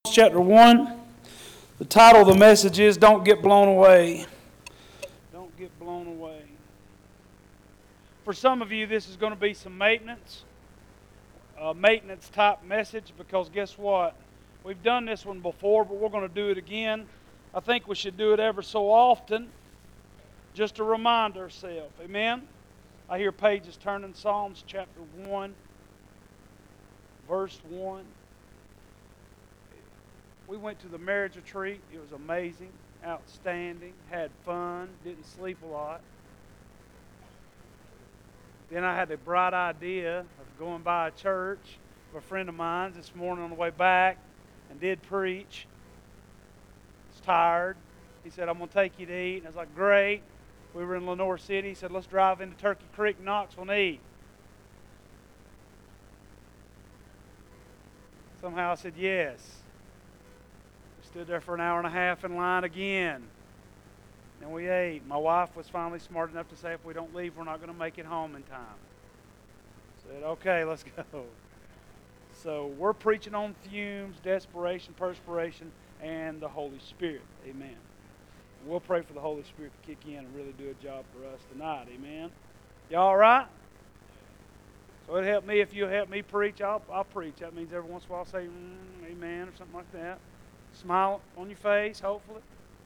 Chapter 1. The title of the message is Don't Get Blown Away. Don't get blown away. For some of you, this is going to be some maintenance type message, because guess what? We've done this one before, but we're going to do it again. I think we should do it ever so often, just to remind ourselves. Amen? I hear pages turning. Psalms chapter 1, verse 1. We went to the marriage retreat. It was amazing, outstanding, had fun, didn't sleep a lot. Then I had the bright idea of going by a church of a friend of mine this morning on the way back and did preach. I was tired. He said, I'm going to take you to eat. And I was like, great. We were in Lenoir City. He said, let's drive into Turkey Creek, Knoxville, and eat. Somehow I said yes. Stood there for an hour and a half in line again. And we ate. My wife was finally smart enough to say, if we don't leave, we're not going to make it home in time. I said, okay, let's go. So we're preaching on fumes, desperation, perspiration, and the Holy Spirit. Amen. And we'll pray for the Holy Spirit to kick in and really do a job for us tonight. Amen. You all right? So it'll help me if you'll help me preach. I'll preach. That means every once in a while I'll say, amen, or something like that. Smile on your face, hopefully.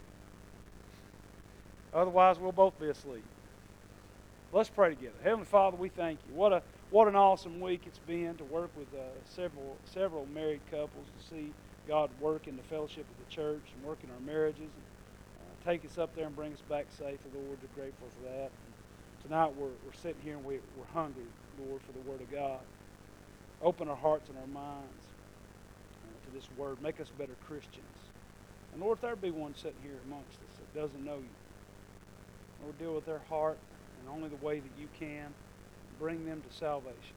Otherwise, we'll both be asleep. Let's pray together. Heavenly Father, we thank you. What an awesome week it's been to work with several married couples, to see God work in the fellowship of the church and work in our marriages, and take us up there and bring us back safely, Lord. We're grateful for that. And tonight we're sitting here and we're hungry, Lord, for the Word of God. Open our hearts and our minds to this Word. Make us better Christians. And Lord, if there be one sitting here amongst us that doesn't know you, Lord, deal with their heart in only the way that you can. Bring them to salvation.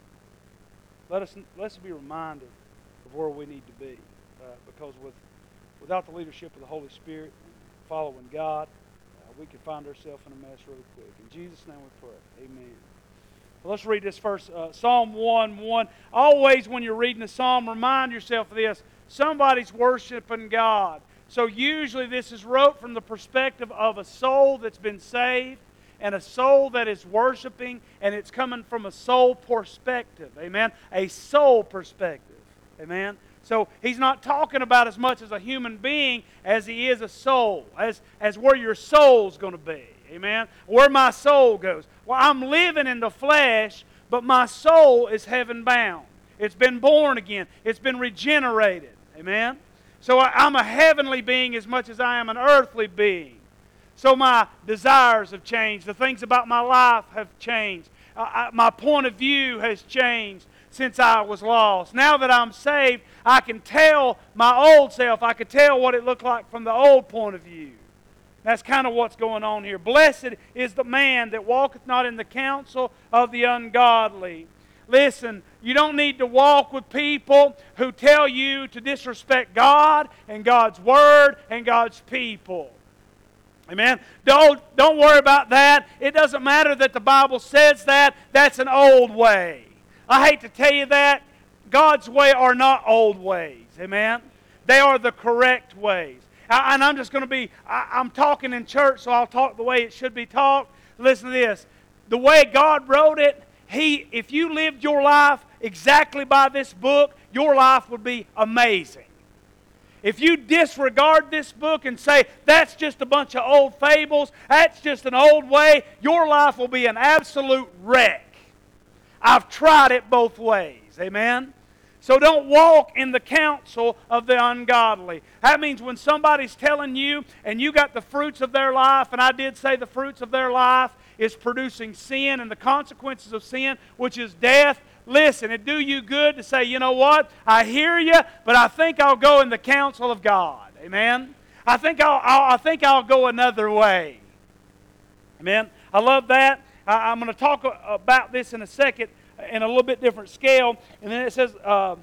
Let's be reminded of where we need to be, because without the leadership of the Holy Spirit and following God, we can find ourselves in a mess really quick. In Jesus' name we pray. Amen. Well, let's read this first. Psalm 1:1. Always when you're reading a psalm, remind yourself of this. Somebody's worshiping God. So usually this is wrote from the perspective of a soul that's been saved and a soul that is worshiping, and it's coming from a soul perspective. Amen? A soul perspective. Amen? So he's not talking about as much as a human being as he is a soul, as where your soul's going to be. Amen? Where my soul goes. Well, I'm living in the flesh, but my soul is heaven bound. It's been born again. It's been regenerated. Amen? So I'm a heavenly being as much as I am an earthly being. So my desires have changed. The things about my life have changed. My point of view has changed since I was lost. Now that I'm saved, I can tell my old self, I can tell what it looked like from the old point of view. That's kind of what's going on here. Blessed is the man that walketh not in the counsel of the ungodly. Listen, you don't need to walk with people who tell you to disrespect God and God's Word and God's people. Amen? Don't worry about that. It doesn't matter that the Bible says that. That's an old way. I hate to tell you that. God's way are not old ways. Amen? They are the correct ways. And I'm just going to be, I'm talking in church, so I'll talk the way it should be talked. Listen to this. The way God wrote it, if you lived your life exactly by this book, your life would be amazing. If you disregard this book and say, that's just a bunch of old fables, that's just an old way, your life will be an absolute wreck. I've tried it both ways. Amen? So don't walk in the counsel of the ungodly. That means when somebody's telling you, and you got the fruits of their life, and I did say the fruits of their life is producing sin and the consequences of sin, which is death. Listen, it do you good to say, you know what? I hear you, but I think I'll go in the counsel of God. Amen? I think I'll go another way. Amen? I love that. I'm going to talk about this in a second in a little bit different scale. And then it says, of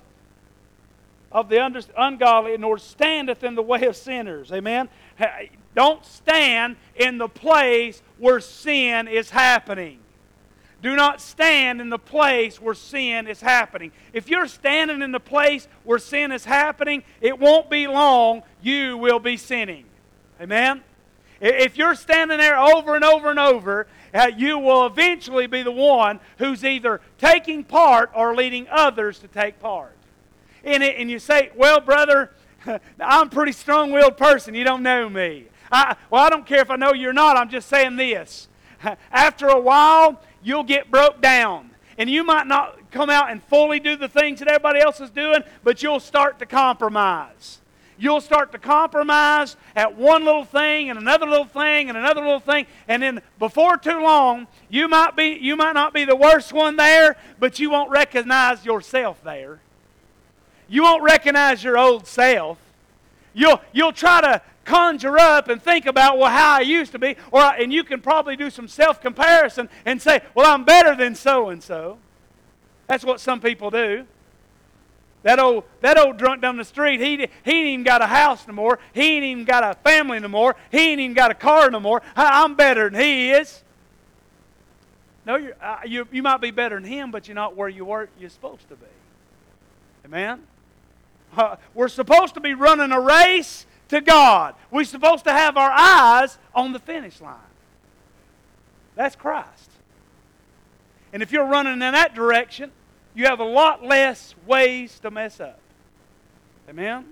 the ungodly, nor standeth in the way of sinners. Amen? Don't stand in the place where sin is happening. Do not stand in the place where sin is happening. If you're standing in the place where sin is happening, it won't be long you will be sinning. Amen? If you're standing there over and over and over, you will eventually be the one who's either taking part or leading others to take part. And you say, well, brother, I'm a pretty strong-willed person. You don't know me. I don't care if I know you or not. I'm just saying this. After a while, you'll get broke down. And you might not come out and fully do the things that everybody else is doing, but you'll start to compromise. You'll start to compromise at one little thing and another little thing and another little thing, and then before too long, you might not be the worst one there, but you won't recognize yourself there. You won't recognize your old self. You'll try to conjure up and think about, well, how I used to be, and you can probably do some self-comparison and say, well, I'm better than so-and-so. That's what some people do. That old drunk down the street, he ain't even got a house no more. He ain't even got a family no more. He ain't even got a car no more. I'm better than he is. No, you might be better than him, but you're not where you're supposed to be. Amen? We're supposed to be running a race to God. We're supposed to have our eyes on the finish line. That's Christ. And if you're running in that direction, you have a lot less ways to mess up. Amen?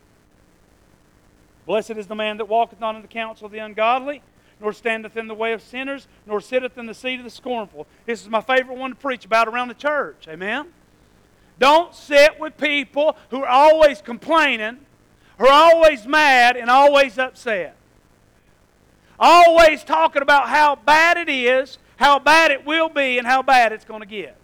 Blessed is the man that walketh not in the counsel of the ungodly, nor standeth in the way of sinners, nor sitteth in the seat of the scornful. This is my favorite one to preach about around the church. Amen? Don't sit with people who are always complaining, who are always mad and always upset. Always talking about how bad it is, how bad it will be, and how bad it's going to get.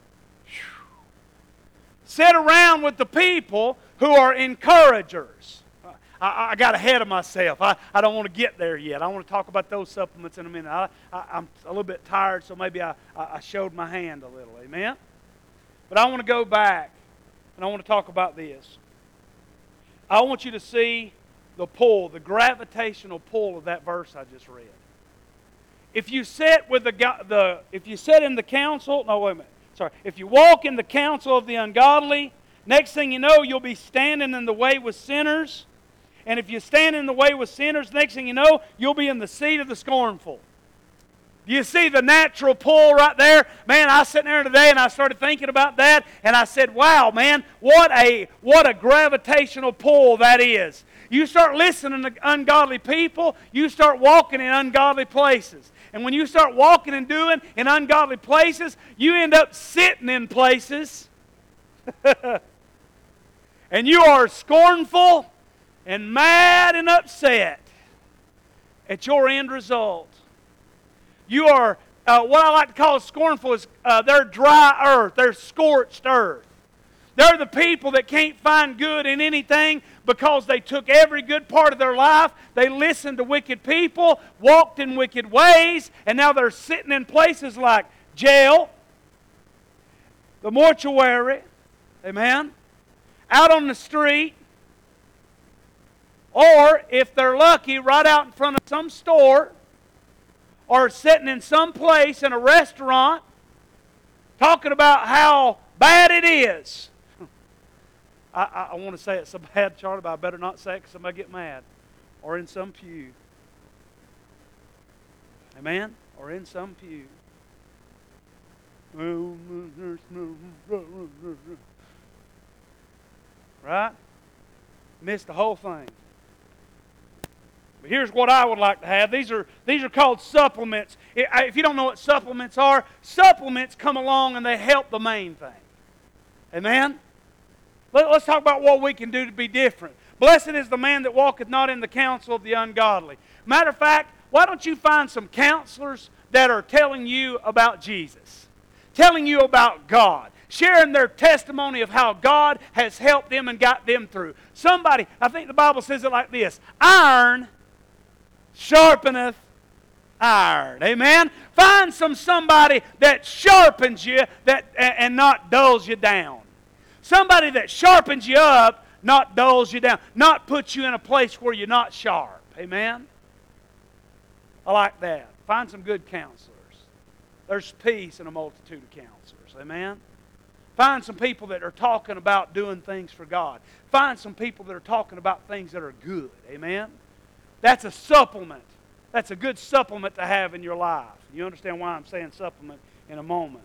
Sit around with the people who are encouragers. I got ahead of myself. I don't want to get there yet. I want to talk about those supplements in a minute. I'm a little bit tired, so maybe I showed my hand a little. Amen? But I want to go back, and I want to talk about this. I want you to see the pull, the gravitational pull of that verse I just read. If you sit with if you sit in the council, no, wait a minute. Sorry. If you walk in the counsel of the ungodly, next thing you know, you'll be standing in the way with sinners. And if you stand in the way with sinners, next thing you know, you'll be in the seat of the scornful. Do you see the natural pull right there? Man, I was sitting there today and I started thinking about that, and I said, wow, man, what a gravitational pull that is. You start listening to ungodly people, you start walking in ungodly places. And when you start walking and doing in ungodly places, you end up sitting in places. And you are scornful and mad and upset at your end result. You are, what I like to call scornful is they're dry earth. They're scorched earth. They're the people that can't find good in anything because they took every good part of their life. They listened to wicked people, walked in wicked ways, and now they're sitting in places like jail, the mortuary, amen, out on the street, or if they're lucky, right out in front of some store, or sitting in some place in a restaurant, talking about how bad it is. I want to say it so bad, Charlie, but I better not say it because somebody get mad. Or in some pew. Amen? Or in some pew. Right? Missed the whole thing. But here's what I would like to have. These are called supplements. If you don't know what supplements are, supplements come along and they help the main thing. Amen? Let's talk about what we can do to be different. Blessed is the man that walketh not in the counsel of the ungodly. Matter of fact, why don't you find some counselors that are telling you about Jesus? Telling you about God. Sharing their testimony of how God has helped them and got them through. Somebody, I think the Bible says it like this. Iron sharpeneth iron. Amen? Find somebody that sharpens you and not dulls you down. Somebody that sharpens you up, not dulls you down. Not puts you in a place where you're not sharp. Amen? I like that. Find some good counselors. There's peace in a multitude of counselors. Amen? Find some people that are talking about doing things for God. Find some people that are talking about things that are good. Amen? That's a supplement. That's a good supplement to have in your life. You understand why I'm saying supplement in a moment.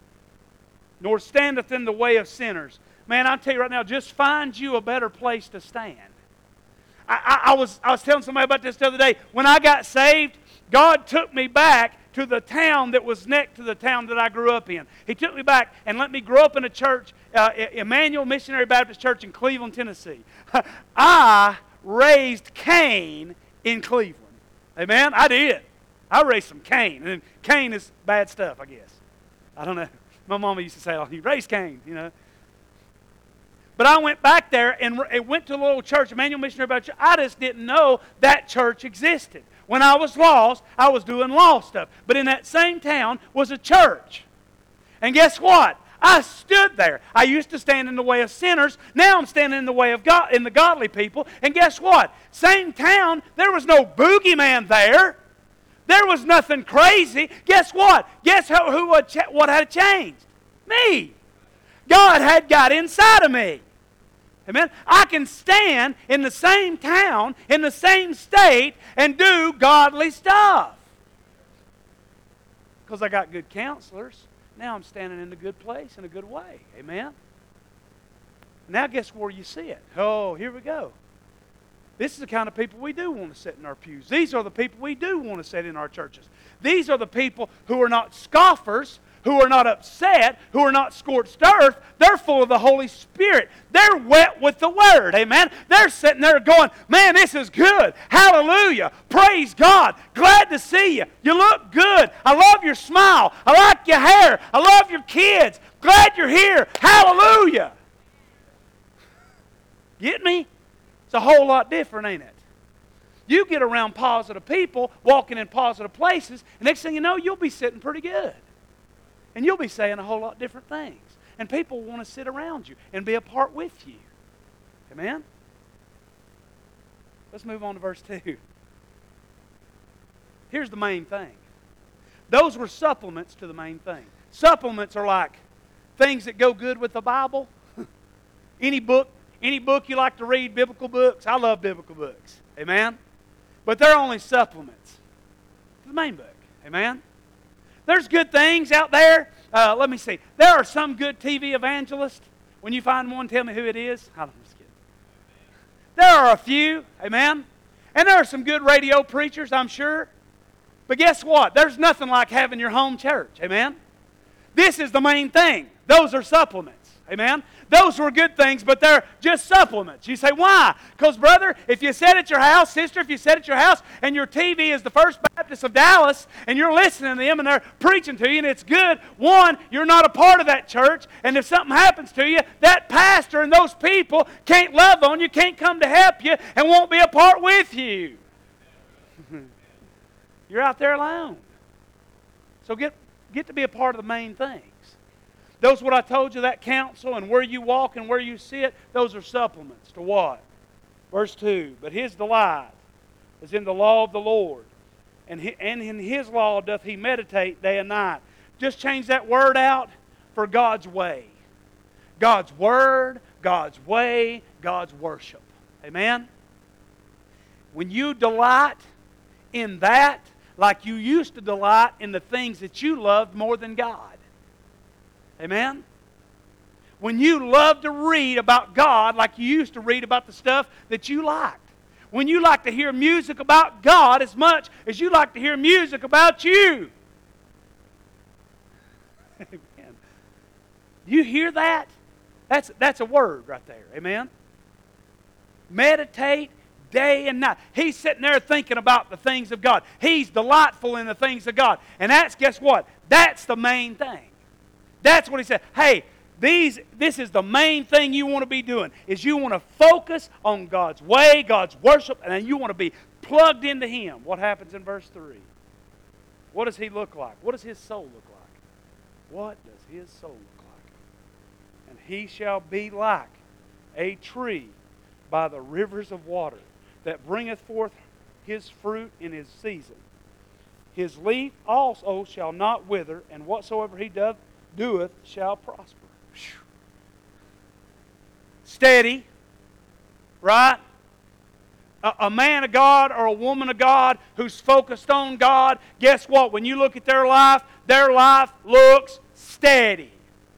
Nor standeth in the way of sinners. Man, I'll tell you right now, just find you a better place to stand. I was telling somebody about this the other day. When I got saved, God took me back to the town that was next to the town that I grew up in. He took me back and let me grow up in a church, Emmanuel Missionary Baptist Church in Cleveland, Tennessee. I raised Cain in Cleveland. Amen? I did. I raised some Cain. And Cain is bad stuff, I guess. I don't know. My mama used to say, oh, you raised Cain, you know. But I went back there and went to a little church, Emmanuel Missionary Baptist Church. I just didn't know that church existed. When I was lost, I was doing lost stuff. But in that same town was a church. And guess what? I stood there. I used to stand in the way of sinners. Now I'm standing in the way of God, in the godly people. And guess what? Same town, there was no boogeyman there. There was nothing crazy. Guess what? Guess what had changed? Me. God had got inside of me. Amen? I can stand in the same town, in the same state, and do godly stuff. Because I got good counselors. Now I'm standing in a good place, in a good way. Amen? Now guess where you see it? Oh, here we go. This is the kind of people we do want to sit in our pews. These are the people we do want to sit in our churches. These are the people who are not scoffers, who are not upset, who are not scorched earth. They're full of the Holy Spirit. They're wet with the Word. Amen? They're sitting there going, man, this is good. Hallelujah. Praise God. Glad to see you. You look good. I love your smile. I like your hair. I love your kids. Glad you're here. Hallelujah. Get me? It's a whole lot different, ain't it? You get around positive people, walking in positive places, and next thing you know, you'll be sitting pretty good. And you'll be saying a whole lot different things. And people want to sit around you and be a part with you. Amen? Let's move on to verse 2. Here's the main thing. Those were supplements to the main thing. Supplements are like things that go good with the Bible. Any book you like to read, biblical books. I love biblical books. Amen? But they're only supplements to the main book. Amen? There's good things out there. Let me see. There are some good TV evangelists. When you find one, tell me who it is. I'm just kidding. There are a few. Amen? And there are some good radio preachers, I'm sure. But guess what? There's nothing like having your home church. Amen? This is the main thing. Those are supplements. Amen? Those were good things, but they're just supplements. You say, why? Because, brother, if you sit at your house, sister, if you sit at your house and your TV is the First Baptist of Dallas and you're listening to them and they're preaching to you and it's good, one, you're not a part of that church, and if something happens to you, that pastor and those people can't love on you, can't come to help you, and won't be a part with you. You're out there alone. So get to be a part of the main things. Those what I told you, that counsel and where you walk and where you sit, those are supplements to what? Verse 2, but his delight is in the law of the Lord, and in his law doth he meditate day and night. Just change that word out for God's way. God's word, God's way, God's worship. Amen? When you delight in that, like you used to delight in the things that you loved more than God. Amen? When you love to read about God like you used to read about the stuff that you liked. When you like to hear music about God as much as you like to hear music about you. Amen. You hear that? That's a word right there. Amen? Meditate day and night. He's sitting there thinking about the things of God. He's delightful in the things of God. And that's, guess what? That's the main thing. That's what he said. Hey, this is the main thing you want to be doing, is you want to focus on God's way, God's worship, and then you want to be plugged into Him. What happens in verse 3? What does He look like? What does His soul look like? What does His soul look like? And he shall be like a tree by the rivers of water that bringeth forth his fruit in his season. His leaf also shall not wither, and whatsoever he doeth shall prosper. Whew. Steady, right? A man of God or a woman of God who's focused on God, guess what? When you look at their life looks steady.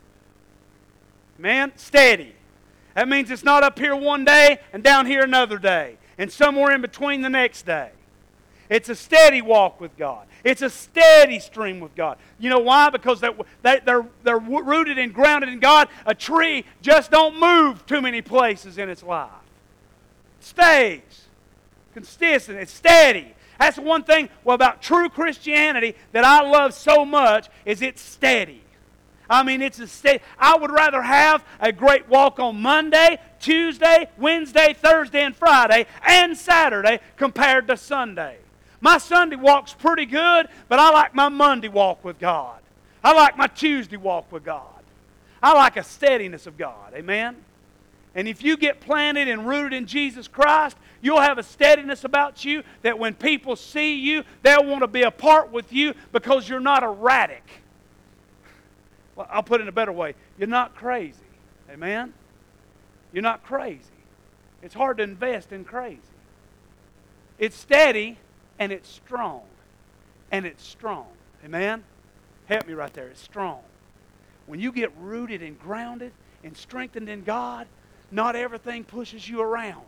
Man, steady. That means it's not up here one day and down here another day, and somewhere in between the next day. It's a steady walk with God. It's a steady stream with God. You know why? Because they're rooted and grounded in God. A tree just don't move too many places in its life. It stays consistent. It's steady. That's the one thing about true Christianity that I love so much is it's steady. I mean, it's a steady. I would rather have a great walk on Monday, Tuesday, Wednesday, Thursday, and Friday, and Saturday compared to Sunday. My Sunday walk's pretty good, but I like my Monday walk with God. I like my Tuesday walk with God. I like a steadiness of God. Amen? And if you get planted and rooted in Jesus Christ, you'll have a steadiness about you that when people see you, they'll want to be a part with you because you're not erratic. Well, I'll put it in a better way. You're not crazy. Amen? You're not crazy. It's hard to invest in crazy. It's steady and it's strong. And it's strong. Amen? Help me right there. It's strong. When you get rooted and grounded and strengthened in God, not everything pushes you around.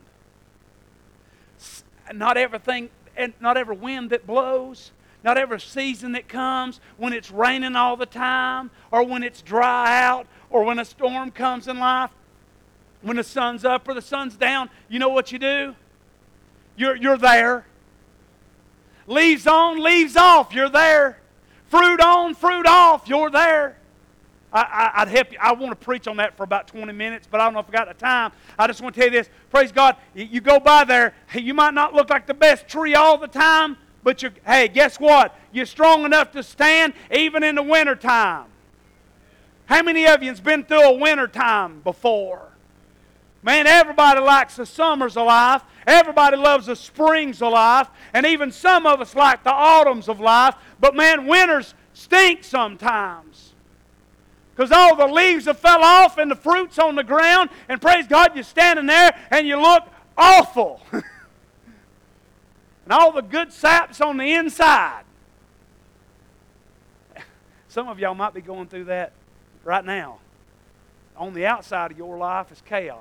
Not everything, and not every wind that blows, not every season that comes, when it's raining all the time, or when it's dry out, or when a storm comes in life, when the sun's up or the sun's down, you know what you do? You're there. Leaves on, leaves off, you're there. Fruit on, fruit off, you're there. I'd help you. I want to preach on that for about 20 minutes, but I don't know if I got the time. I just want to tell you this. Praise God. You go by there. You might not look like the best tree all the time, but hey, guess what? You're strong enough to stand even in the wintertime. How many of you has been through a wintertime before? Man, everybody likes the summers of life. Everybody loves the springs of life. And even some of us like the autumns of life. But man, winters stink sometimes. Because all the leaves have fell off and the fruit's on the ground. And praise God, you're standing there and you look awful. And all the good sap's on the inside. Some of y'all might be going through that right now. On the outside of your life is chaos.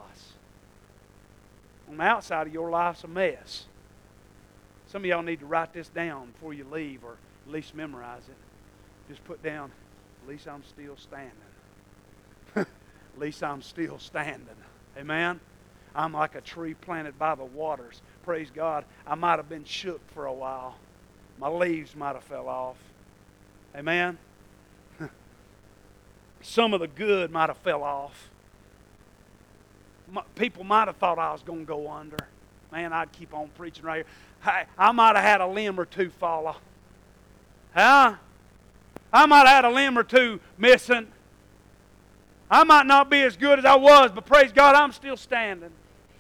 On the outside of your life's a mess. Some of y'all need to write this down before you leave, or at least memorize it. Just put down, at least I'm still standing. At least I'm still standing. Amen? I'm like a tree planted by the waters. Praise God. I might have been shook for a while. My leaves might have fell off. Amen? Some of the good might have fell off. People might have thought I was going to go under. Man, I'd keep on preaching right here. Hey, I might have had a limb or two fall off. Huh? I might have had a limb or two missing. I might not be as good as I was, but praise God, I'm still standing.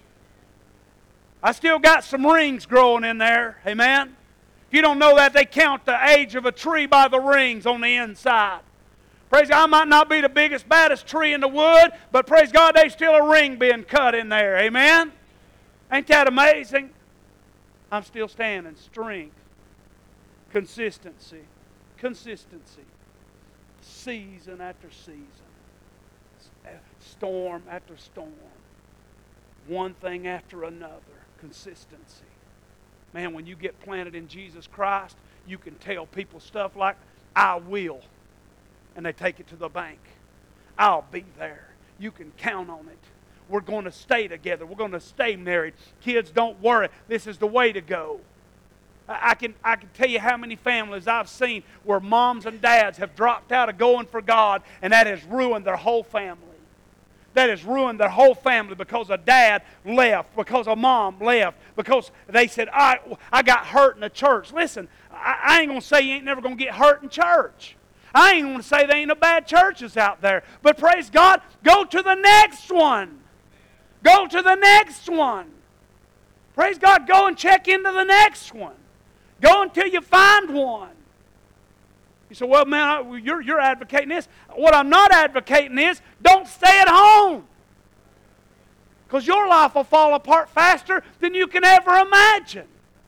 I still got some rings growing in there. Amen? If you don't know that, they count the age of a tree by the rings on the inside. Praise God, I might not be the biggest, baddest tree in the wood, but praise God, there's still a ring being cut in there. Amen? Ain't that amazing? I'm still standing. Strength. Consistency. Consistency. Season after season. Storm after storm. One thing after another. Consistency. Man, when you get planted in Jesus Christ, you can tell people stuff like, I will. And they take it to the bank. I'll be there. You can count on it. We're going to stay together. We're going to stay married. Kids, don't worry. This is the way to go. I can tell you how many families I've seen where moms and dads have dropped out of going for God, and that has ruined their whole family. That has ruined their whole family because a dad left, because a mom left, because they said, I got hurt in the church. Listen, I ain't going to say you ain't never going to get hurt in church. I ain't going to say there ain't no bad churches out there. But praise God, go to the next one. Go to the next one. Praise God, go and check into the next one. Go until you find one. You say, well, man, you're advocating this. What I'm not advocating is don't stay at home. Because your life will fall apart faster than you can ever imagine.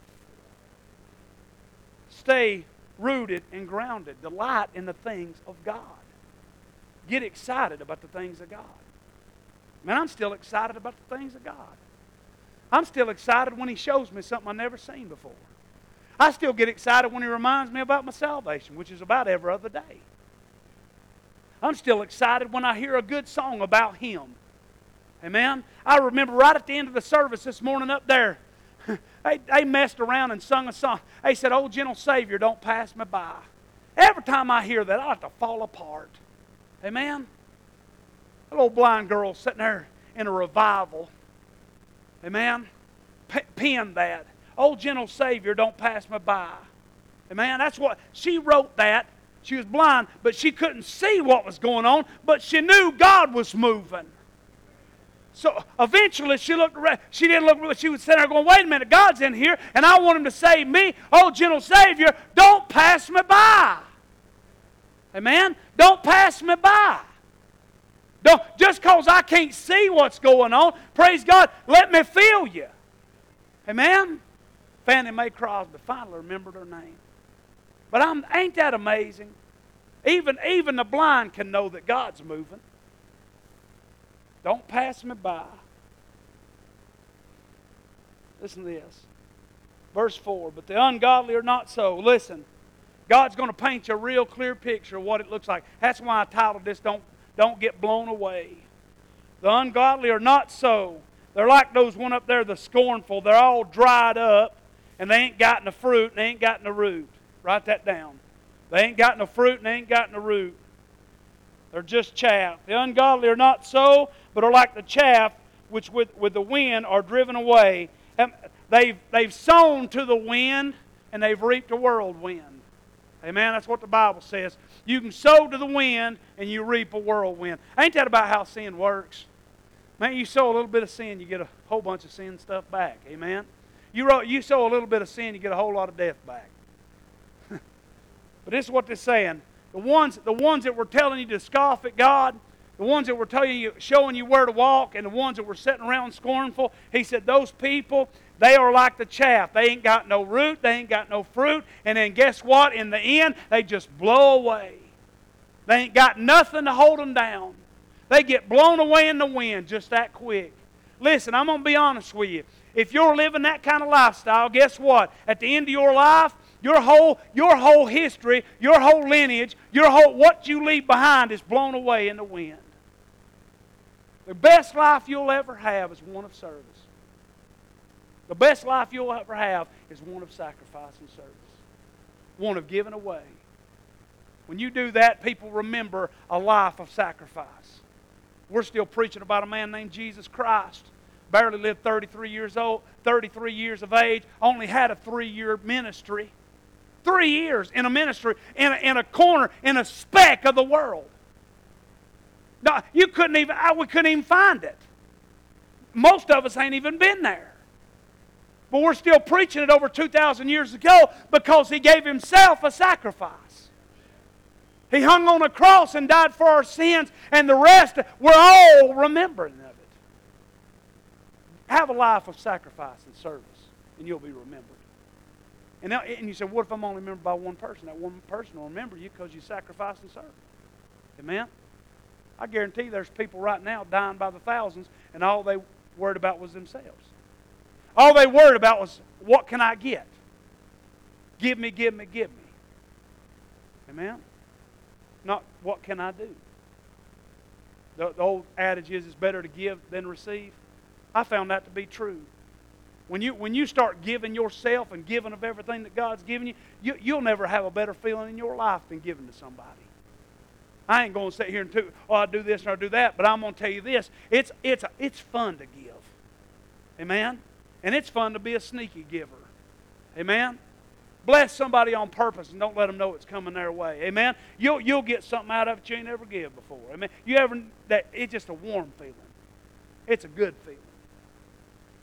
Stay rooted and grounded. Delight in the things of God. Get excited about the things of God. Man, I'm still excited about the things of God. I'm still excited when He shows me something I've never seen before. I still get excited when He reminds me about my salvation, which is about every other day. I'm still excited when I hear a good song about Him. Amen? I remember right at the end of the service this morning up there, they messed around and sung a song. They said, "Oh, gentle Savior, don't pass me by." Every time I hear that, I like to fall apart. Amen? A little blind girl sitting there in a revival. Amen? Penned that. "Oh, gentle Savior, don't pass me by." Amen? That's what, she wrote that. She was blind, but she couldn't see what was going on, but she knew God was moving. So eventually she looked around. She didn't look, she was sitting there going, "Wait a minute, God's in here, and I want Him to save me. Oh, gentle Savior, don't pass me by." Amen? Don't pass me by. Don't, just because I can't see what's going on, praise God, let me feel you. Amen? Fannie Mae Crosby finally remembered her name. But ain't that amazing? Even the blind can know that God's moving. Don't pass me by. Listen to this. Verse 4, "But the ungodly are not so." Listen, God's going to paint you a real clear picture of what it looks like. That's why I titled this, Don't Get Blown Away. The ungodly are not so. They're like those one up there, the scornful. They're all dried up, and they ain't got no fruit, and they ain't got no root. Write that down. They ain't got no fruit, and they ain't got no root. They're just chaff. The ungodly are not so, but are like the chaff which with the wind are driven away. And they've sown to the wind, and they've reaped a whirlwind. Amen? That's what the Bible says. You can sow to the wind, and you reap a whirlwind. Ain't that about how sin works? Man, you sow a little bit of sin, you get a whole bunch of sin stuff back. Amen? You sow a little bit of sin, you get a whole lot of death back. But this is what they're saying. The ones that were telling you to scoff at God, the ones that were showing you where to walk, and the ones that were sitting around scornful, He said, those people, they are like the chaff. They ain't got no root, they ain't got no fruit, and then guess what? In the end, they just blow away. They ain't got nothing to hold them down. They get blown away in the wind just that quick. Listen, I'm going to be honest with you. If you're living that kind of lifestyle, guess what? At the end of your life, your whole history, your whole lineage, what you leave behind is blown away in the wind. The best life you'll ever have is one of service. The best life you'll ever have is one of sacrifice and service. One of giving away. When you do that, people remember a life of sacrifice. We're still preaching about a man named Jesus Christ. Barely lived 33 years old, 33 years of age, only had a 3-year ministry. 3 years in a ministry, in a corner, in a speck of the world. No, we couldn't even find it. Most of us ain't even been there. But we're still preaching it over 2,000 years ago because He gave Himself a sacrifice. He hung on a cross and died for our sins, and the rest, we're all remembering of it. Have a life of sacrifice and service, and you'll be remembered. And you say, what if I'm only remembered by one person? That one person will remember you because you sacrificed and served. Amen? I guarantee there's people right now dying by the thousands, and all they worried about was themselves. All they worried about was, what can I get? Give me, give me, give me. Amen? Not, what can I do? The old adage is, it's better to give than receive. I found that to be true. When you start giving yourself and giving of everything that God's given you, you'll never have a better feeling in your life than giving to somebody. I ain't going to sit here and I do this and I do that, but I'm going to tell you this. It's fun to give. Amen? And it's fun to be a sneaky giver. Amen? Bless somebody on purpose and don't let them know it's coming their way. Amen? You'll get something out of it you ain't ever give before. Amen? It's just a warm feeling. It's a good feeling.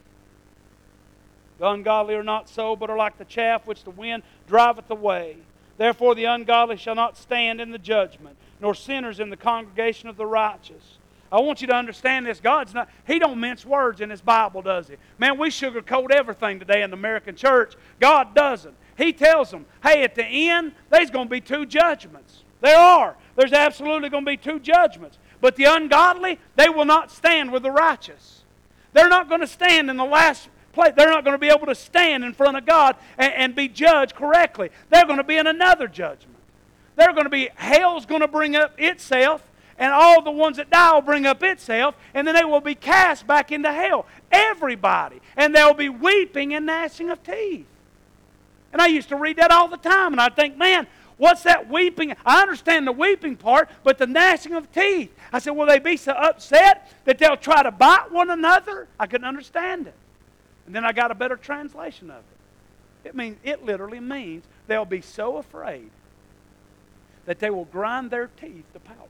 The ungodly are not so, but are like the chaff which the wind driveth away. Therefore the ungodly shall not stand in the judgment, nor sinners in the congregation of the righteous. I want you to understand this. He don't mince words in His Bible, does He? Man, we sugarcoat everything today in the American church. God doesn't. He tells them, hey, at the end, there's going to be two judgments. There are. There's absolutely going to be two judgments. But the ungodly, they will not stand with the righteous. They're not going to stand in the last place. They're not going to be able to stand in front of God and be judged correctly. They're going to be in another judgment. Hell's going to bring up itself, and all the ones that die will bring up itself, and then they will be cast back into hell. Everybody. And there will be weeping and gnashing of teeth. And I used to read that all the time, and I'd think, man, what's that weeping? I understand the weeping part, but the gnashing of teeth. I said, will they be so upset that they'll try to bite one another? I couldn't understand it. And then I got a better translation of it. It literally means they'll be so afraid that they will grind their teeth to powder.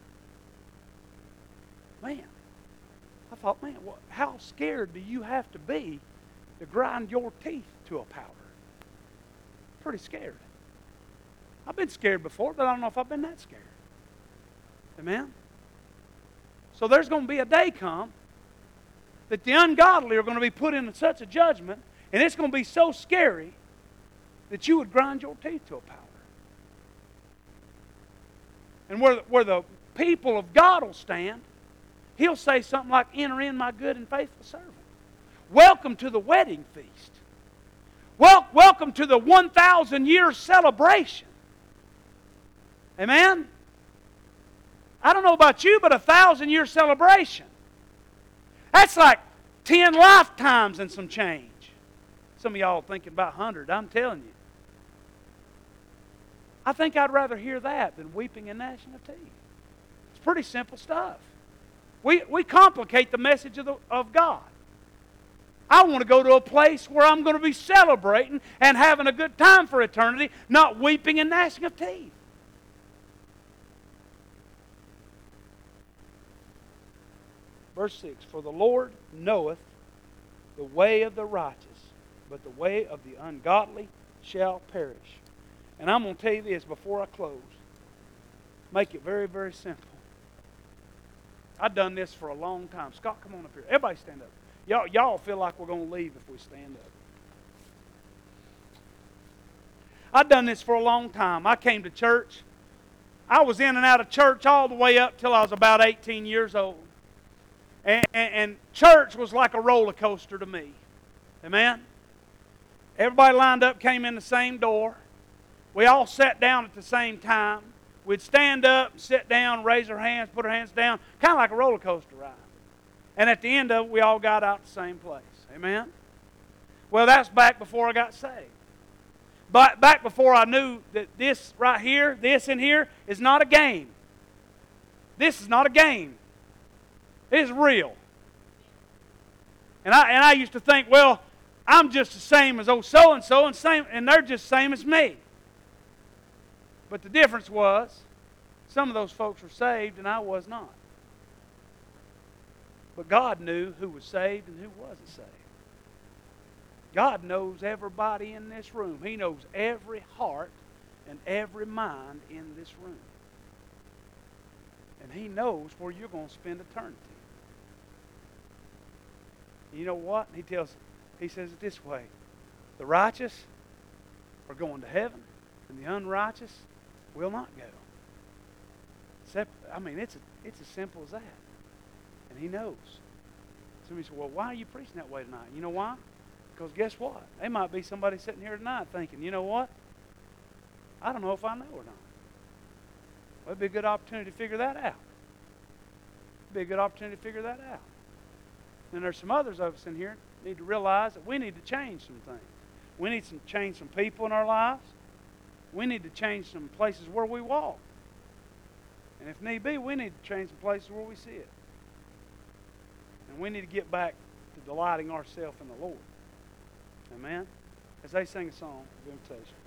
Man, I thought, man, how scared do you have to be to grind your teeth to a powder? Pretty scared. I've been scared before, but I don't know if I've been that scared. Amen? So there's going to be a day come that the ungodly are going to be put into such a judgment, and it's going to be so scary that you would grind your teeth to a powder. And where the people of God will stand, He'll say something like, enter in, my good and faithful servant. Welcome to the wedding feast. Welcome to the 1,000-year celebration. Amen? I don't know about you, but a 1,000-year celebration. That's like 10 lifetimes and some change. Some of y'all are thinking about 100. I'm telling you. I think I'd rather hear that than weeping and gnashing of teeth. It's pretty simple stuff. We complicate the message of God. I want to go to a place where I'm going to be celebrating and having a good time for eternity, not weeping and gnashing of teeth. Verse 6, for the Lord knoweth the way of the righteous, but the way of the ungodly shall perish. And I'm going to tell you this before I close. Make it very, very simple. I've done this for a long time. Scott, come on up here. Everybody stand up. Y'all feel like we're going to leave if we stand up. I've done this for a long time. I came to church. I was in and out of church all the way up till I was about 18 years old. And church was like a roller coaster to me. Amen? Everybody lined up, came in the same door. We all sat down at the same time. We'd stand up, sit down, raise our hands, put our hands down, kind of like a roller coaster ride. And at the end of it, we all got out the same place. Amen? Well, that's back before I got saved. But back before I knew that this right here, this in here, is not a game. This is not a game. It is real. And I used to think, well, I'm just the same as old so-and-so, and they're just the same as me. But the difference was, some of those folks were saved and I was not. But God knew who was saved and who wasn't saved. God knows everybody in this room. He knows every heart and every mind in this room. And He knows where you're going to spend eternity. You know what? He says it this way. The righteous are going to heaven, and the unrighteous will not go. It's as simple as that. And He knows. Somebody said, well, why are you preaching that way tonight? You know why? Because guess what? There might be somebody sitting here tonight thinking, you know what? I don't know if I know or not. Well, it'd be a good opportunity to figure that out. And there's some others of us in here need to realize that we need to change some things. We need to change some people in our lives. We need to change some places where we walk. And if need be, we need to change some places where we sit. And we need to get back to delighting ourselves in the Lord. Amen? As they sing a song of invitation.